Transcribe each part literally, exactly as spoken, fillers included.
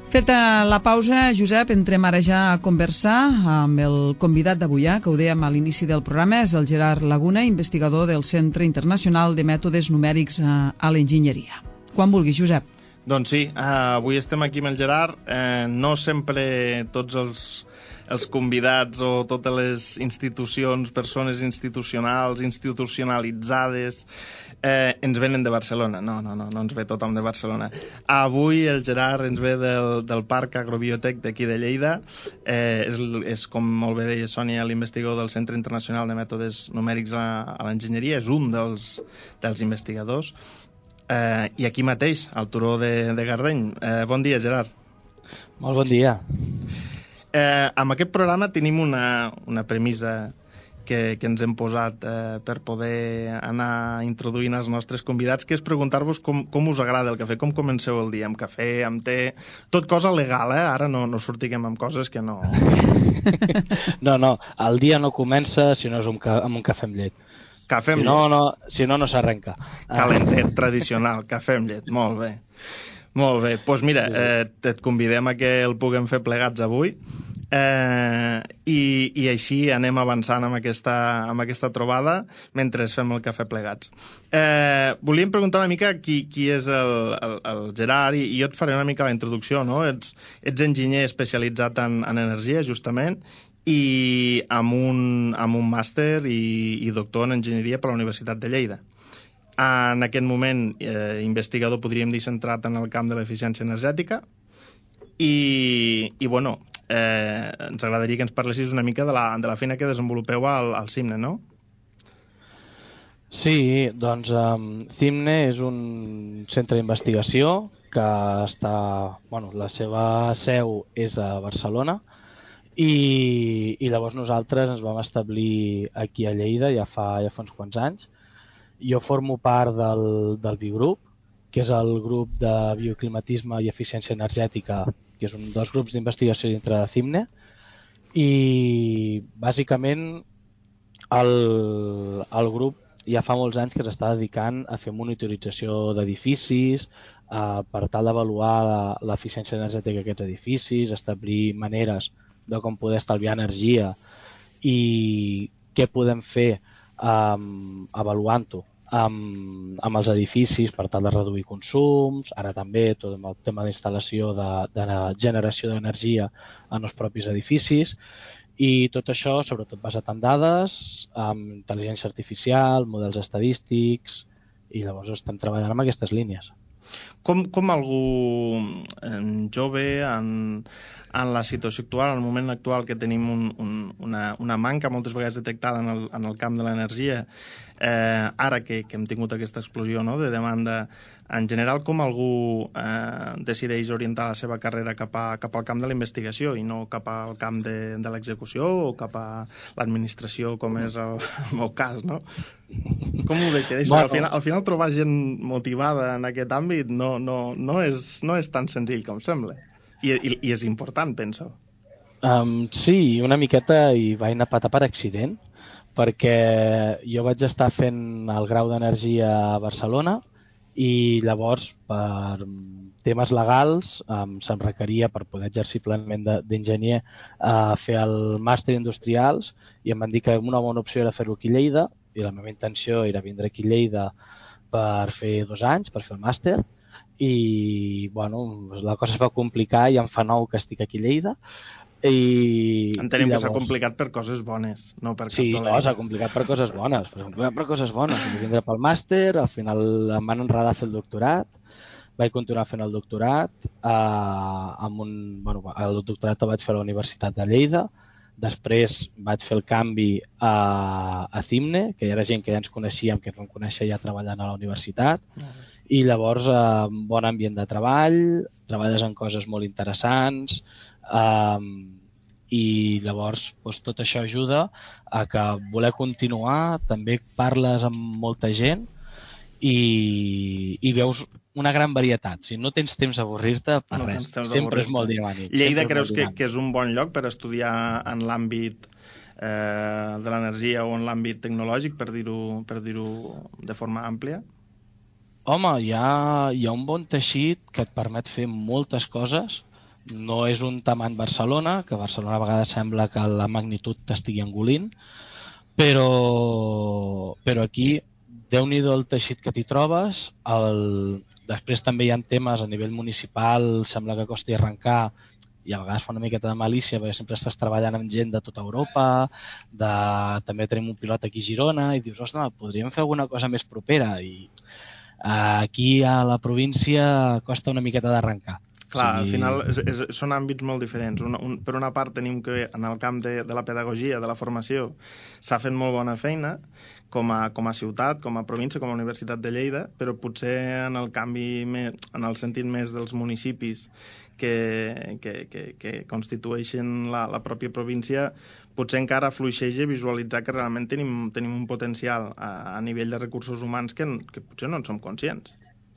Feta la pausa, Josep, entrem ara ja a conversar amb el convidat d'avui, que ho dèiem a l'inici del programa, és el Gerard Laguna, investigador del Centre Internacional de Mètodes Numèrics a l'Enginyeria. Quan vulguis, Josep. Doncs sí, avui estem aquí amb el Gerard. Eh, no sempre tots els, els convidats o totes les institucions, persones institucionals, institucionalitzades, eh, ens venen de Barcelona. No, no, no, no ens ve tothom de Barcelona. Avui el Gerard ens ve del, del Parc Agrobiotec d'aquí de Lleida. Eh, és, és, com molt bé deia Sònia, l'investigador del Centre Internacional de Mètodes Numèrics a, a l'Enginyeria. És un dels, dels investigadors. Eh, I aquí mateix, al turó de, de Gardeny. Eh, bon dia, Gerard. Molt bon dia. Eh, amb aquest programa tenim una, una premissa que, que ens hem posat eh, per poder anar introduint els nostres convidats, que és preguntar-vos com, com us agrada el cafè, com comenceu el dia, amb cafè, amb te... Tot cosa legal, eh? Ara no, no sortiguem amb coses que no... No, no, el dia no comença si no és un ca... amb un cafè amb llet. Cafè amb si no, llet. no, si no, no s'arrenca. Calentet, tradicional, cafè amb llet. Molt bé. Molt bé. Doncs pues mira, eh, et convidem a que el puguem fer plegats avui. Eh, i, i així anem avançant amb aquesta, amb aquesta trobada mentre fem el cafè plegats. Eh, volíem preguntar una mica qui, qui és el, el, el Gerard, i, i jo et faré una mica la introducció, no? Ets, ets enginyer especialitzat en, en energia, justament, i amb un, amb un màster i, i doctor en enginyeria per la Universitat de Lleida. En aquest moment, eh, investigador, podríem dir, centrat en el camp de l'eficiència energètica, i, i bueno, eh, ens agradaria que ens parlessis una mica de la, de la feina que desenvolupeu al, al CIMNE, no? Sí, doncs um, CIMNE és un centre d'investigació que està, bueno, la seva seu és a Barcelona, I, i llavors nosaltres ens vam establir aquí a Lleida ja fa, ja fa uns quants anys. Jo formo part del, del Biogrup, que és el grup de bioclimatisme i eficiència energètica, que és un dels grups d'investigació dintre de CIMNE, i bàsicament el, el grup ja fa molts anys que s'està dedicant a fer monitorització d'edificis, eh, per tal d'avaluar l'eficiència energètica d'aquests edificis, establir maneres de com poder estalviar energia i què podem fer um, avaluant-ho amb, amb els edificis per tal de reduir consums, ara també tot el tema d'instal·lació de, de generació d'energia en els propis edificis, i tot això sobretot basat en dades, amb intel·ligència artificial, models estadístics, i llavors estem treballant amb aquestes línies. Com, com algú en jove, en, en la situació actual, en el moment actual que tenim un, un, una, una manca moltes vegades detectada en el, en el camp de l'energia, eh, ara que, que hem tingut aquesta explosió, no?, de demanda, en general, com algú eh, decideix orientar la seva carrera cap, a, cap al camp de la investigació i no cap al camp de, de l'execució o cap a l'administració, com és el, el meu cas, no? Com ho decideix? Bueno, al, final, al final trobar gent motivada en aquest àmbit no, no, no, és, no és tan senzill com sembla. I, i, i és important, penso. Um, sí, una miqueta hi vaig anar patar per accident, perquè jo vaig estar fent el grau d'energia a Barcelona i llavors per temes legals um, se'm requeria per poder exercir plenament d'enginyer uh, fer el màster industrials, i em van dir que una bona opció era fer-ho aquí a Lleida, i la meva intenció era vindre aquí a Lleida per fer dos anys, per fer el màster, i bueno, la cosa es va complicar i em fa nou que estic aquí a Lleida. I, Entenem i llavors... que s'ha complicat per coses bones, no per cap sí, dolent. no, s'ha complicat per coses bones, s'ha complicat per coses bones. Vaig vindre pel màster, al final em van enredar a fer el doctorat, vaig continuar fent el doctorat, eh, amb un, bueno, el doctorat el vaig fer a la Universitat de Lleida, després vaig fer el canvi a, a CIMNE, que hi era gent que ja ens coneixíem, que ens vam conèixer ja treballant a la universitat, i llavors eh, bon ambient de treball, treballes en coses molt interessants, eh, i llavors doncs, tot això ajuda a que voler continuar, també parles amb molta gent i, i veus una gran varietat. Si no tens temps d'avorrir-te, per no res, sempre és molt dinàmic. Lleida creus que, que és un bon lloc per estudiar en l'àmbit eh, de l'energia o en l'àmbit tecnològic, per dir-ho per dir-ho de forma àmplia? Home, hi ha, hi ha un bon teixit que et permet fer moltes coses, No és un tamany Barcelona, que Barcelona a vegades sembla que la magnitud t'estigui engolint, però, però aquí, déu-n'hi-do el teixit que t'hi trobes. El... Després també hi ha temes a nivell municipal, sembla que costi arrencar, i a vegades fa una miqueta de malícia perquè sempre estàs treballant amb gent de tota Europa, de... també tenim un pilot aquí a Girona, i dius, ostres, podríem fer alguna cosa més propera, i aquí a la província costa una miqueta d'arrencar. Clar, o sigui... al final és, és, són àmbits molt diferents. Un, un, per una part tenim que en el camp de, de la pedagogia, de la formació, s'ha fet molt bona feina com a, com a ciutat, com a província, com a Universitat de Lleida, però potser en el canvi, en el sentit més dels municipis que, que, que, que constitueixen la, la pròpia província, potser encara fluixeja visualitzar que realment tenim, tenim un potencial a, a nivell de recursos humans que, que potser no en som conscients.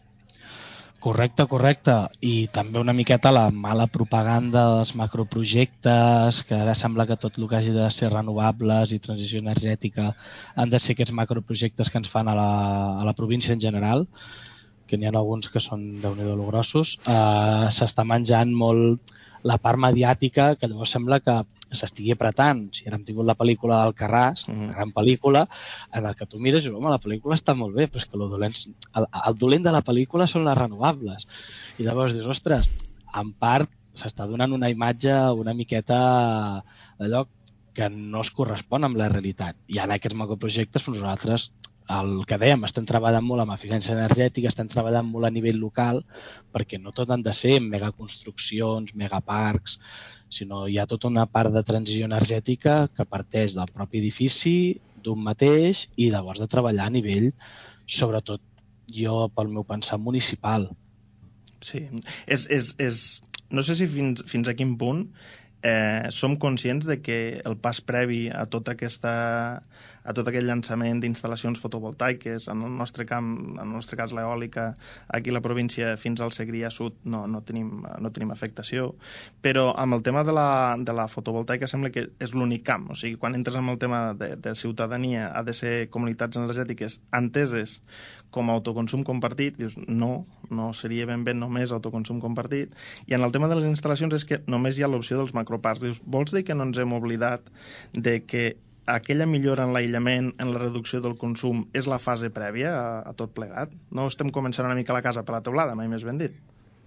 Correcte, correcte. I també una miqueta la mala propaganda dels macroprojectes, que ara sembla que tot el que hagi de ser renovables i transició energètica han de ser aquests macroprojectes que ens fan a la, a la província en general, que n'hi ha alguns que són déu-n'hi-do lo grossos. Uh, s'està menjant molt la part mediàtica, que llavors sembla que s'estigui apretant. O sigui, ara hem tingut la pel·lícula d'Alcarràs, mm-hmm. una gran pel·lícula, en la que tu mires i dius, home, la pel·lícula està molt bé, però és que el dolent, el, el dolent de la pel·lícula són les renovables. I llavors dius, ostres, en part s'està donant una imatge una miqueta d'allò que no es correspon amb la realitat. I en aquests macroprojectes, doncs nosaltres, el que dèiem, estem treballant molt amb eficiència energètica, estem treballant molt a nivell local, perquè no tot han de ser megaconstruccions, megaparcs, sinó hi ha tota una part de transició energètica que parteix del propi edifici, d'un mateix, i llavors de treballar a nivell, sobretot jo pel meu pensar municipal. Sí, és, és, és... no sé si fins, fins a quin punt eh, som conscients de que el pas previ a tota aquesta a tot aquest llançament d'instal·lacions fotovoltaiques, en el nostre camp, en el nostre cas l'eòlica, aquí a la província fins al Segrià Sud no, no, tenim, no tenim afectació, però amb el tema de la, de la fotovoltaica sembla que és l'únic camp, o sigui, quan entres amb el tema de, de ciutadania ha de ser comunitats energètiques enteses com a autoconsum compartit, dius, no, no seria ben bé només autoconsum compartit, i en el tema de les instal·lacions és que només hi ha l'opció dels macroparcs. Dius, vols dir que no ens hem oblidat de que aquella millora en l'aïllament, en la reducció del consum, és la fase prèvia a, a tot plegat? No estem començant una mica la casa per la teulada, mai més ben dit?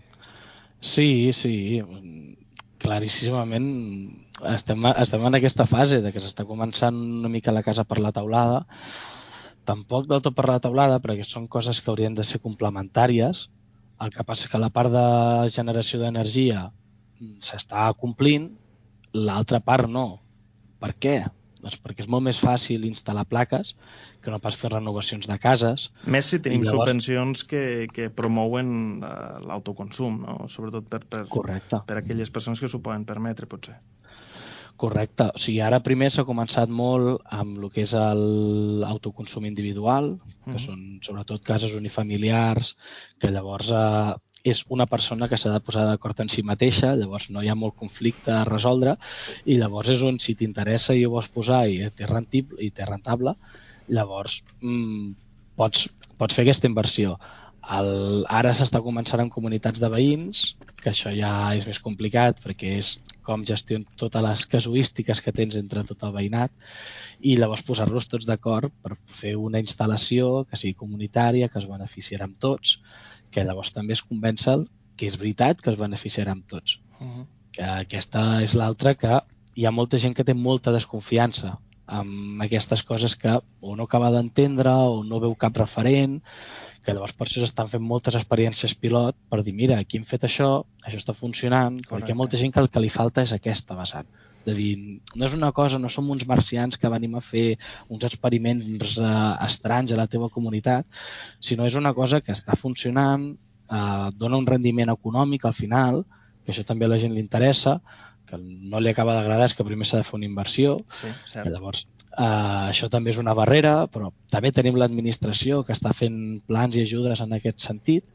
Sí, sí, claríssimament estem, estem en aquesta fase de que s'està començant una mica la casa per la teulada, tampoc del tot per la teulada, perquè són coses que haurien de ser complementàries. El que passa és que la part de generació d'energia s'està complint, l'altra part no. Per què? Doncs perquè és molt més fàcil instal·lar plaques que no pas fer renovacions de cases. Més si tenim llavors... subvencions que, que promouen uh, l'autoconsum, no? Sobretot per, per, per aquelles persones que s'ho poden permetre, potser. Correcte. O sigui, ara primer s'ha començat molt amb el que és l'autoconsum individual, que mm-hmm. són sobretot cases unifamiliars, que llavors eh, és una persona que s'ha de posar d'acord en si mateixa, llavors no hi ha molt conflicte a resoldre, i llavors és on si t'interessa i ho vols posar i té rentable, i té rentable, llavors mmm, pots, pots fer aquesta inversió. El, ara s'està començant amb comunitats de veïns, que això ja és més complicat perquè és com gestionar totes les casuístiques que tens entre tot el veïnat, i llavors posar-los tots d'acord per fer una instal·lació que sigui comunitària, que es beneficiarà amb tots, que llavors també es convencen que és veritat que es beneficiarà amb tots. Uh-huh. Que aquesta és l'altra, que hi ha molta gent que té molta desconfiança amb aquestes coses que o no acaba d'entendre o no veu cap referent, que llavors per això s'estan fent moltes experiències pilot per dir, mira, aquí hem fet això, això està funcionant. Correcte. Perquè hi ha molta gent que el que li falta és aquesta vessant. De dir, no és una cosa, no som uns marcians que venim a fer uns experiments eh, estranys a la teva comunitat, sinó és una cosa que està funcionant, eh, dona un rendiment econòmic al final, que això també a la gent li interessa, que no li acaba d'agradar és que primer s'ha de fer una inversió, sí, que llavors Uh, això també és una barrera, però també tenim l'administració que està fent plans i ajudes en aquest sentit,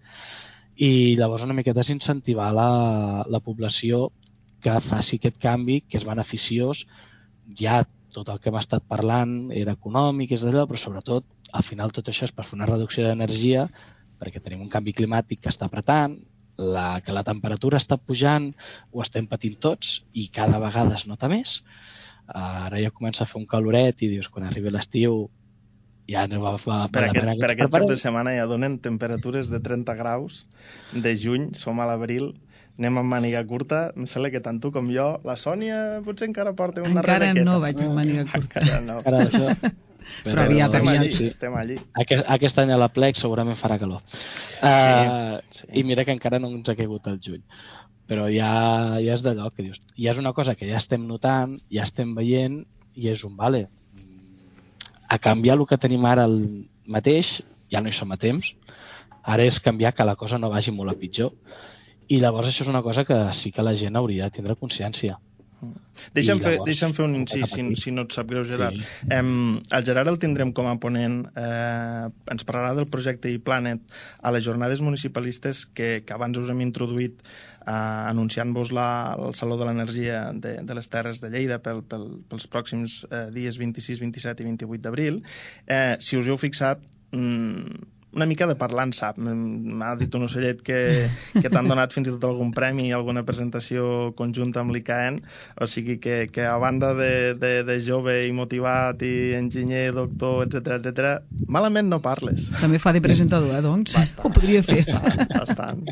i llavors una miqueta és incentivar la, la població que faci aquest canvi, que és beneficiós. Ja tot el que hem estat parlant era econòmic, és d'allò, però sobretot al final tot això és per fer una reducció d'energia, perquè tenim un canvi climàtic que està apretant, la, que la temperatura està pujant, ho estem patint tots i cada vegada es nota més. Ara ja comença a fer un caloret i dius, quan arribi l'estiu ja no va, va, per va aquest, la pena que per ens aquest cap preparem. de setmana ja donen temperatures de trenta graus de juny, som a l'abril, anem amb màniga curta, em sembla que tant tu com jo, la Sònia potser encara porta una encara rebequeta. no vaig amb màniga curta. Encara no. Encara això. Però, però aviat, estem aviat. allí, sí. estem allí. Aquest, aquest any a la Plec segurament farà calor. Sí, Uh, sí. I mira que encara no ens ha caigut el juny. Però ja, ja és d'allò que dius. Ja és una cosa que ja estem notant, ja estem veient, i és un vale. A canviar el que tenim ara el mateix, ja no hi som a temps. Ara és canviar que la cosa no vagi molt a pitjor. I llavors això és una cosa que sí que la gent hauria de tindre consciència. Deixa'm I fer, llavors, deixa'm fer un no incís, cap si, aquí. si no et sap greu, Gerard. Sí. Em, el Gerard el tindrem com a ponent, eh, ens parlarà del projecte iPlanet a les jornades municipalistes que, que abans us hem introduït eh, anunciant-vos la, el Saló de l'Energia de, de les Terres de Lleida pel, pel, pels pròxims eh, dies vint-i-sis, vint-i-set i vint-i-vuit d'abril. Eh, si us heu fixat, mm, una mica de parlant sap. M'ha dit un ocellet que, que t'han donat fins i tot algun premi i alguna presentació conjunta amb l'I C A E N, o sigui que, que a banda de, de, de jove i motivat i enginyer, doctor, etcètera, etcètera, malament no parles. També fa de presentador, eh, doncs? Bastant, Ho podria fer. Bastant, bastant.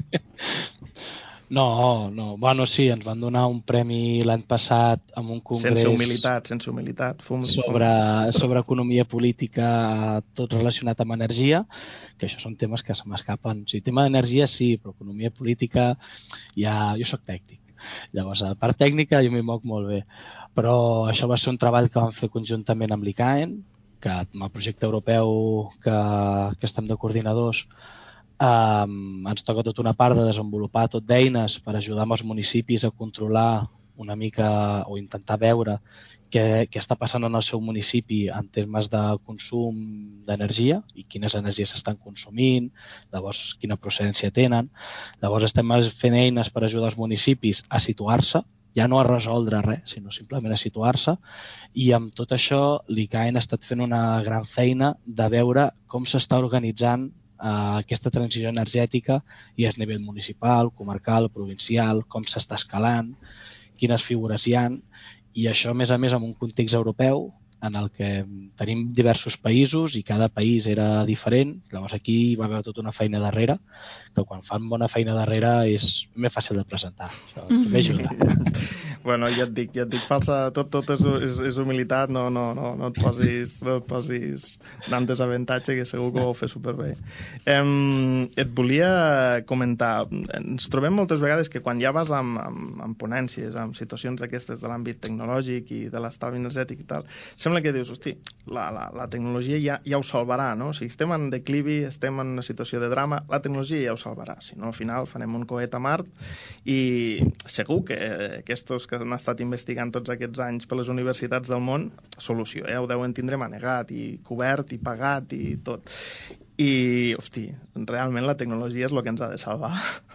No, no. Bueno, sí, ens van donar un premi l'any passat amb un congrés... Sense humilitat, sense humilitat. Fum, sobre, fum. sobre economia política, tot relacionat amb energia, que això són temes que se m'escapen. O sigui, tema d'energia sí, però economia política ja... Jo sóc tècnic. Llavors, a la part tècnica jo m'hi moc molt bé. Però això va ser un treball que vam fer conjuntament amb l'I C A E N, que amb el projecte europeu que, que estem de coordinadors, Um, ens toca tota una part de desenvolupar tot d'eines per ajudar amb els municipis a controlar una mica o intentar veure què, què està passant en el seu municipi en termes de consum d'energia i quines energies s'estan consumint, llavors quina procedència tenen. Llavors estem fent eines per ajudar els municipis a situar-se, ja no a resoldre res, sinó simplement a situar-se, i amb tot això l'I C A E N ha estat fent una gran feina de veure com s'està organitzant Uh, aquesta transició energètica i a nivell municipal, comarcal, provincial, com s'està escalant, quines figures hi han, i això, a més a més, en un context europeu en el que tenim diversos països i cada país era diferent. Llavors aquí hi va haver tota una feina darrere, que quan fan bona feina darrere és més fàcil de presentar. Això també ajuda. Bueno, ja et dic, ja et dic, falsa, tot, tot és, és, és humilitat, no, no, no, no et posis, no et posis en desavantatge, que segur que ho vau fer superbé. Um, et volia comentar, ens trobem moltes vegades que quan ja vas amb, amb, amb ponències, amb situacions d'aquestes de l'àmbit tecnològic i de l'estalvi energètic i tal, sembla que dius, hosti, la, la, la tecnologia ja, ja ho salvarà, no? Si estem en declivi, estem en una situació de drama, la tecnologia ja ho salvarà, si no al final farem un coet a Mart i segur que aquests que han estat investigant tots aquests anys per les universitats del món, solució, eh? Ho deuen tindre manegat i cobert i pagat i tot. I, hosti, realment la tecnologia és el que ens ha de salvar.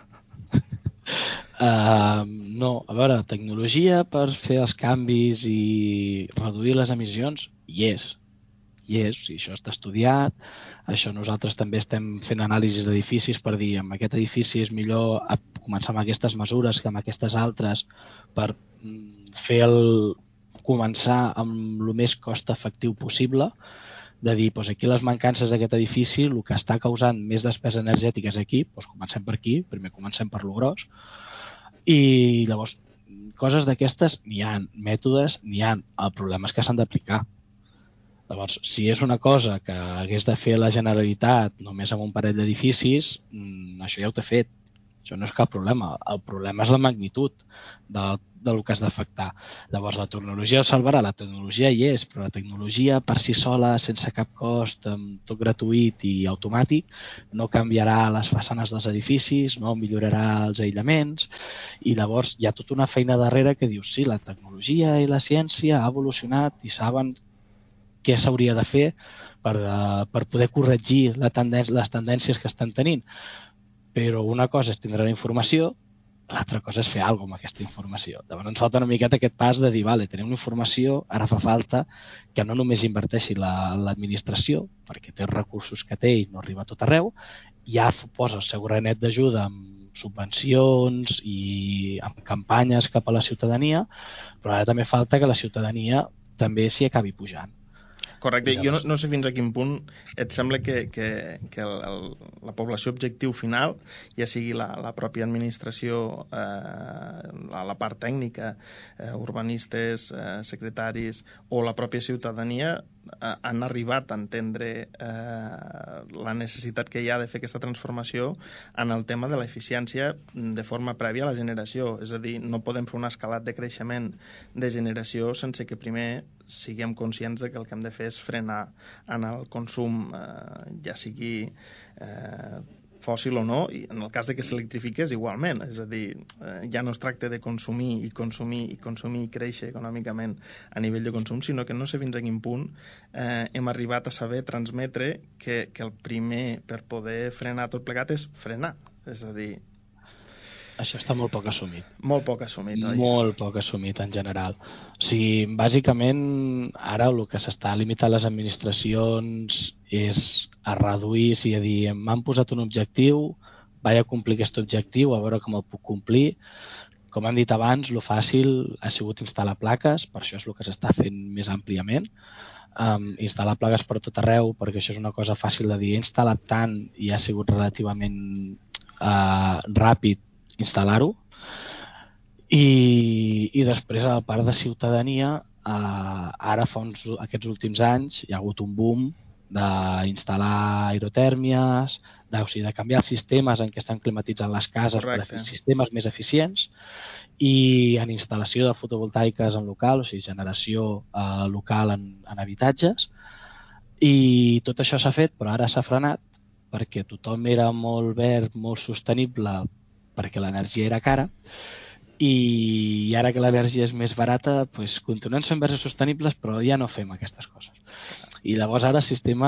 Uh, no, a veure, tecnologia per fer els canvis i reduir les emissions, hi és. Hi és, si això està estudiat, això nosaltres també estem fent anàlisis d'edificis per dir, amb aquest edifici és millor començar amb aquestes mesures que amb aquestes altres per fer el, començar amb el més cost efectiu possible, de dir, doncs aquí les mancances d'aquest edifici, el que està causant més despesa energètica és aquí, doncs comencem per aquí, primer comencem per lo gros, i llavors coses d'aquestes n'hi ha, mètodes n'hi ha, el problema és que s'han d'aplicar. Llavors, si és una cosa que hagués de fer la Generalitat només amb un parell d'edificis, això ja ho té fet. Això no és cap problema. El problema és la magnitud de, del que has d'afectar. Llavors, la tecnologia ho salvarà. La tecnologia hi és, però la tecnologia per si sola, sense cap cost, tot gratuït i automàtic, no canviarà les façanes dels edificis, no millorarà els aïllaments, i llavors hi ha tota una feina darrere que dius, sí, la tecnologia i la ciència ha evolucionat i saben què s'hauria de fer per, uh, per poder corregir la tendència, les tendències que estan tenint. Però una cosa és tindre la informació, l'altra cosa és fer alguna cosa amb aquesta informació. Llavors ens falta una miqueta aquest pas de dir, vale, tenim una informació, ara fa falta que no només inverteixi la, l'administració, perquè té els recursos que té i no arriba a tot arreu, ja posa el seu granet d'ajuda amb subvencions i amb campanyes cap a la ciutadania, però ara també falta que la ciutadania també s'hi acabi pujant. Correcte, jo no, no sé fins a quin punt et sembla que, que, que el, el, la població objectiu final, ja sigui la, la pròpia administració, eh, la, la part tècnica, eh, urbanistes, eh, secretaris, o la pròpia ciutadania, eh, han arribat a entendre eh, la necessitat que hi ha de fer aquesta transformació en el tema de l'eficiència de forma prèvia a la generació. És a dir, no podem fer un escalat de creixement de generació sense que primer siguem conscients de que el que hem de fer és frenar en el consum, eh, ja sigui eh, fòssil o no, i en el cas de que s'electrifiqués igualment, és a dir, eh, ja no es tracta de consumir i consumir i consumir i créixer econòmicament a nivell de consum, sinó que no sé fins a quin punt eh, hem arribat a saber transmetre que, que el primer per poder frenar tot plegat és frenar, és a dir, això està molt poc assumit. Molt poc assumit, oi? Molt poc assumit en general. O sigui, bàsicament, ara el que s'està limitant les administracions és a reduir, o sigui, a dir, m'han posat un objectiu, vaig a complir aquest objectiu, a veure com el puc complir. Com han dit abans, lo fàcil ha sigut instal·lar plaques, per això és el que s'està fent més àmpliament. Um, instal·lar plaques per tot arreu, perquè això és una cosa fàcil de dir. He instal·lat tant i ha sigut relativament uh, ràpid instal·lar-ho, i, i després a la part de ciutadania, eh, ara fa uns, aquests últims anys hi ha hagut un boom d'instal·lar aerotèrmies, de, o sigui, de canviar els sistemes en què estan climatitzant les cases. Correcte. Per a sistemes més eficients, i en instal·lació de fotovoltaiques en local, o sigui, generació eh, local en, en habitatges, i tot això s'ha fet, però ara s'ha frenat perquè tothom era molt verd, molt sostenible, perquè l'energia era cara, i ara que l'energia és més barata, doncs continuem sent verds sostenibles, però ja no fem aquestes coses. I llavors ara el sistema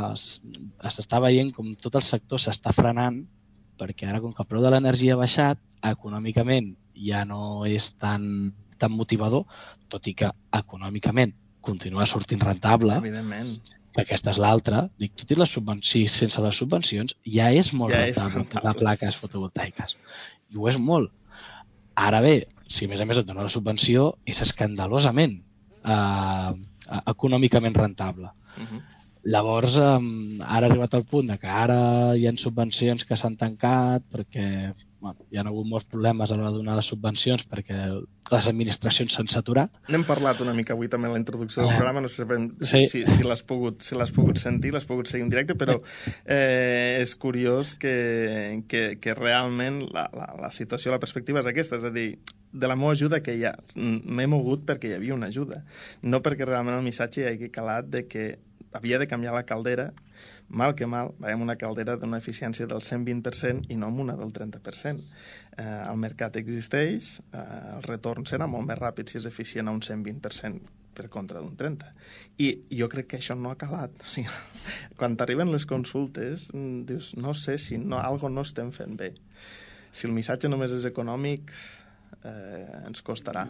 s'està veient com tot el sector s'està frenant, perquè ara com que el preu de l'energia ha baixat, econòmicament ja no és tan, tan motivador, tot i que econòmicament continua sortint rentable. Evidentment. Que aquesta és l'altra. Dic, tot i les subvencions, sense les subvencions, ja és molt ja rentable posar plaques fotovoltaiques. I ho és molt. Ara bé, si a més a més et dona la subvenció, és escandalosament eh, econòmicament rentable. Uh-huh. Llavors, eh, ara ha arribat al punt de que ara hi ha subvencions que s'han tancat perquè bueno, hi ha hagut molts problemes a l'hora de donar les subvencions perquè les administracions s'han saturat. N'hem parlat una mica avui també en la introducció del programa, no sé si, sí. si, si l'has pogut, si l'has pogut sentir, l'has pogut seguir en directe, però eh, és curiós que, que, que realment la, la, la situació, la perspectiva és aquesta, és a dir, de la meva ajuda que hi ha, m'he mogut perquè hi havia una ajuda, no perquè realment el missatge hi hagi calat de que havia de canviar la caldera, mal que mal, veiem una caldera d'una eficiència del cent vint per cent i no amb una del trenta per cent. Eh, el mercat existeix, eh, el retorn serà molt més ràpid si és eficient a un cent vint per cent per contra d'un trenta. I jo crec que això no ha calat. O sigui, quan t'arriben les consultes, dius, no sé si no, algo no estem fent bé. Si el missatge només és econòmic, eh, ens costarà.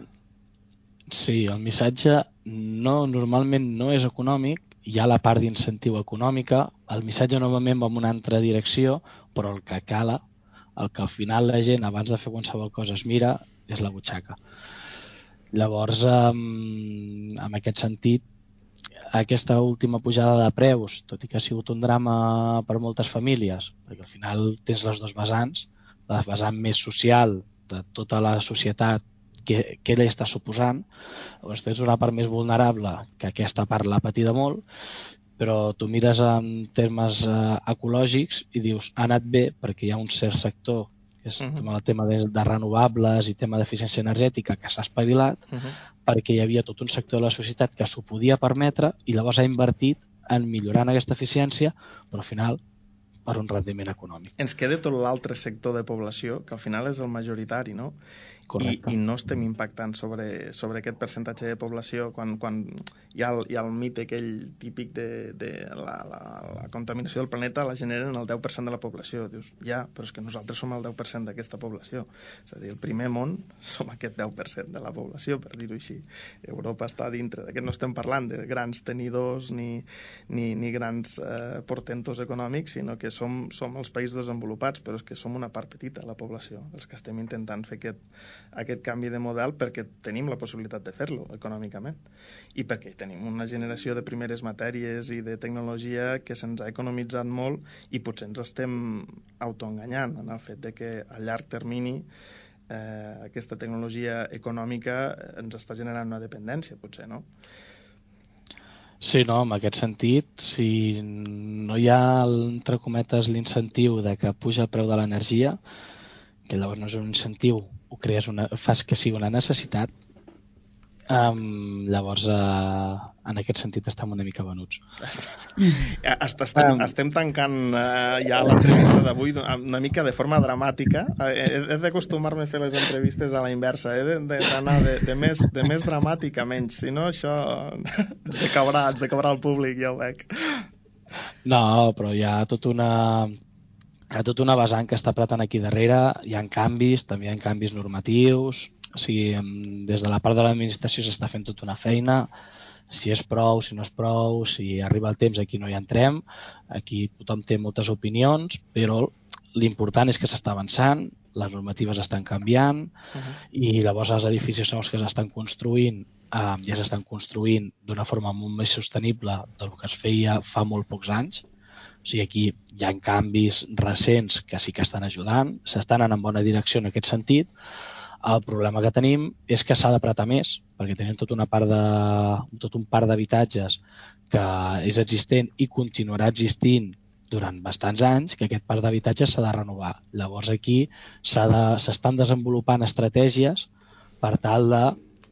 Sí, el missatge no, normalment no és econòmic, hi ha la part d'incentiu econòmica, el missatge normalment va en una altra direcció, però el que cala, el que al final la gent abans de fer qualsevol cosa es mira, és la butxaca. Llavors, en, en aquest sentit, aquesta última pujada de preus, tot i que ha sigut un drama per moltes famílies, perquè al final tens les dos vessants, la vessant més social de tota la societat, que, que ell està suposant, llavors tens una part més vulnerable, que aquesta part l'ha patida molt, però tu mires en termes eh, ecològics i dius, ha anat bé perquè hi ha un cert sector, que és uh-huh. el tema de, de renovables i tema d'eficiència energètica, que s'ha espavilat, uh-huh. perquè hi havia tot un sector de la societat que s'ho podia permetre i llavors ha invertit en millorar aquesta eficiència, però al final per un rendiment econòmic. Ens queda tot l'altre sector de població, que al final és el majoritari, no? I, i no estem impactant sobre, sobre aquest percentatge de població quan, quan hi, ha el, hi ha el mite aquell típic de, de la, la, la contaminació del planeta la generen el deu per cent de la població. Dius, ja, però és que nosaltres som el deu per cent d'aquesta població. És a dir, el primer món som aquest deu per cent de la població, per dir-ho així. Europa està dintre d'aquest. No estem parlant de grans tenidors ni, ni, ni grans eh, portentos econòmics, sinó que som, som els països desenvolupats, però és que som una part petita, la població, els que estem intentant fer aquest, aquest canvi de model perquè tenim la possibilitat de fer-lo econòmicament i perquè tenim una generació de primeres matèries i de tecnologia que se'ns ha economitzat molt i potser ens estem autoenganyant en el fet de que a llarg termini eh, aquesta tecnologia econòmica ens està generant una dependència, potser, no? Sí, no, en aquest sentit, si no hi ha, entre cometes, l'incentiu de que puja el preu de l'energia, que llavors no és un incentiu, ho crees una, fas que sigui una necessitat, um, llavors uh, en aquest sentit estem una mica venuts. Estem, um, estem tancant uh, ja l'entrevista d'avui una mica de forma dramàtica. He, he d'acostumar-me a fer les entrevistes a la inversa, he d'anar de, de, de, més, de més dramàtic a menys, si no això ens decaurà, ens decaurà el públic, ja ho veig. No, però hi ha tota una hi ha tota una vessant que està apretant aquí darrere, hi ha canvis, també hi ha canvis normatius, o sigui, des de la part de l'administració s'està fent tota una feina, si és prou, si no és prou, si arriba el temps, aquí no hi entrem, aquí tothom té moltes opinions, però l'important és que s'està avançant, les normatives estan canviant, uh-huh. i llavors els edificis nous que s'estan construint eh, ja s'estan construint d'una forma molt més sostenible del que es feia fa molt pocs anys. O sigui, aquí hi ha canvis recents que sí que estan ajudant, s'estan anant en bona direcció en aquest sentit. El problema que tenim és que s'ha d'apretar més, perquè tenim tot, una part de, tot un parc d'habitatges que és existent i continuarà existint durant bastants anys, que aquest parc d'habitatges s'ha de renovar. Llavors aquí s'estan de, desenvolupant estratègies per tal de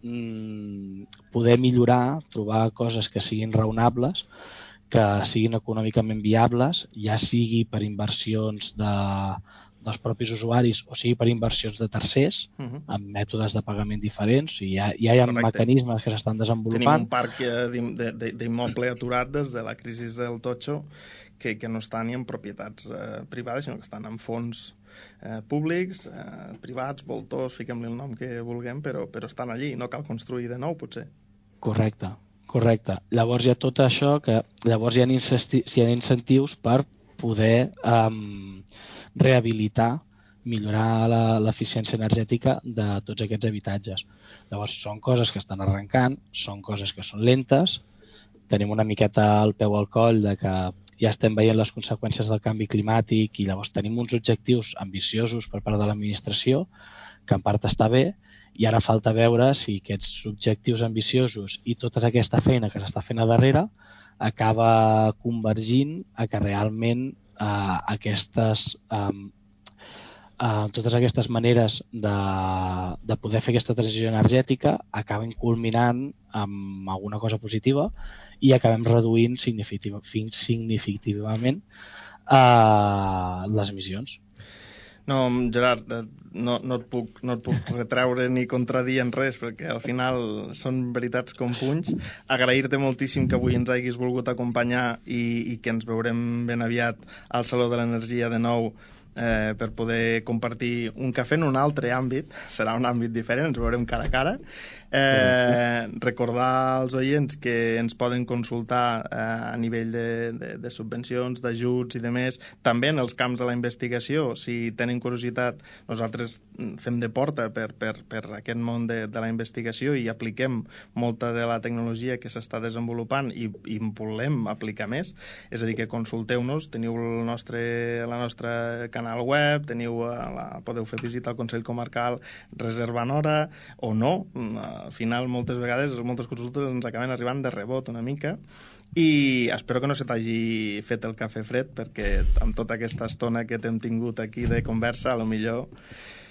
mm, poder millorar, trobar coses que siguin raonables, que siguin econòmicament viables, ja sigui per inversions de, dels propis usuaris o sigui per inversions de tercers, uh-huh. amb mètodes de pagament diferents. I ja, ja hi ha Correcte. mecanismes que s'estan desenvolupant. Tenim un parc d'immoble aturat des de la crisi del totxo que, que no està ni en propietats eh, privades, sinó que estan en fons eh, públics, eh, privats, voltors, fiquem-li el nom que vulguem, però, però estan allí, no cal construir de nou, potser. Correcte, correcte. Llavors hi ha tot això que llavors hi ha, incesti- hi ha incentius per poder um, rehabilitar, millorar la, l'eficiència energètica de tots aquests habitatges. Llavors són coses que estan arrencant, són coses que són lentes, tenim una miqueta al peu al coll de que ja estem veient les conseqüències del canvi climàtic i llavors tenim uns objectius ambiciosos per part de l'administració, que en part està bé, i ara falta veure si aquests objectius ambiciosos i tota aquesta feina que s'està fent a darrere acaba convergint a que realment eh, aquestes, eh, eh, totes aquestes maneres de, de poder fer aquesta transició energètica acaben culminant amb alguna cosa positiva i acabem reduint significativ, significativament eh, les emissions. No, Gerard, no, no, et puc, no et puc retreure ni contradir en res, perquè al final són veritats com punys. Agrair-te moltíssim que avui ens hagis volgut acompanyar i, i que ens veurem ben aviat al Saló de l'Energia de nou eh, per poder compartir un cafè en un altre àmbit. Serà un àmbit diferent, ens veurem cara a cara. Eh, recordar als oients que ens poden consultar eh, a nivell de, de, de subvencions, d'ajuts i de més, també en els camps de la investigació. Si tenen curiositat, nosaltres fem de porta per, per, per aquest món de, de la investigació i apliquem molta de la tecnologia que s'està desenvolupant i, i volem aplicar més. És a dir, que consulteu-nos, teniu el nostre, la nostra canal web, teniu la, podeu fer visita al Consell Comarcal reservant hora o no. Al final, moltes vegades, moltes consultes ens acaben arribant de rebot una mica i espero que no se t'hagi fet el cafè fred perquè amb tota aquesta estona que t'hem tingut aquí de conversa, a lo millor